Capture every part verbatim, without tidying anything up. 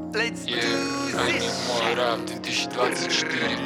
Мой рап две тысячи двадцать четыре.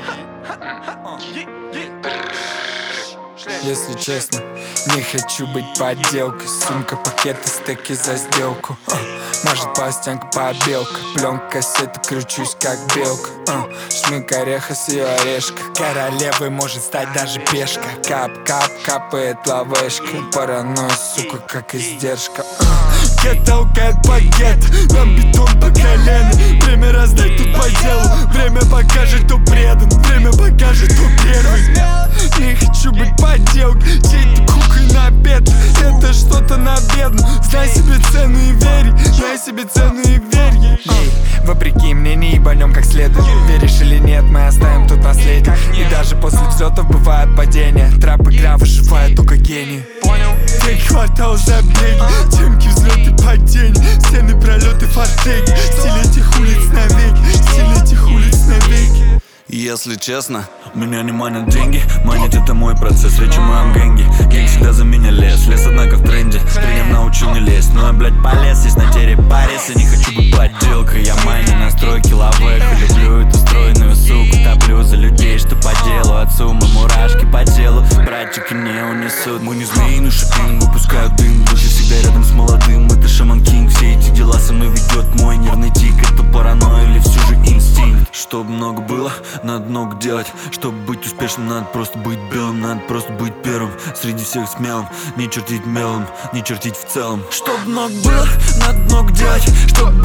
Если честно, не хочу быть подделкой. Сумка, пакеты, стеки за сделку. uh. Может пластинка, побелка, пленка, кассета, кручусь как белка. uh. Шмык ореха с ее орешка. Королевой может стать даже пешка. Кап-кап, капает лавешка. Паранойя, сука, как издержка. uh. Кет толкает пакет, нам бетон по колено. Время раздать тут по делу. Время покажет, кто предан. Время покажет, кто первый. Не хочу быть подделкой, чей-то кукой на бед. Это что-то на бедну. Знай себе цену и верь. Знай себе цену и верь. Ей, вопреки мне не ебанем как следует. Веришь или нет, мы оставим тут наследие. И даже после взлетов бывают падения. Трап-игра выживает только гений. Тек хватал забеги, темки, взлеты, падения. Стены, пролеты, фортеки. Стиль этих улиц навеки. Стиль этих улиц навеки. Если честно, меня не манят деньги. Манить это мой процесс, речь о моем гэнге. Гэнг всегда за меня лез, лез однако в тренде. Тренер научил не лезть, но я, блядь, полез. Есть на тере парис, я не хочу быть подделкой. Я майню настройки лавек, люблю эту стройную суку. Топлю за людей, что по делу. Отцу мы мурашки по телу, братчики не унесут. Мы не змеи, но шипин, выпускают дым. Души всегда рядом с молодым, это шаман кинг. Все эти дела со мной ведет мой нервный тик. Это паранойя или все же инстинкт? Чтоб много было, надо много делать. Чтобы быть успешным, надо просто быть белым. Надо просто быть первым среди всех смелым. Не чертить мелом, не чертить в целом. Чтоб много было, надо много делать. Чтоб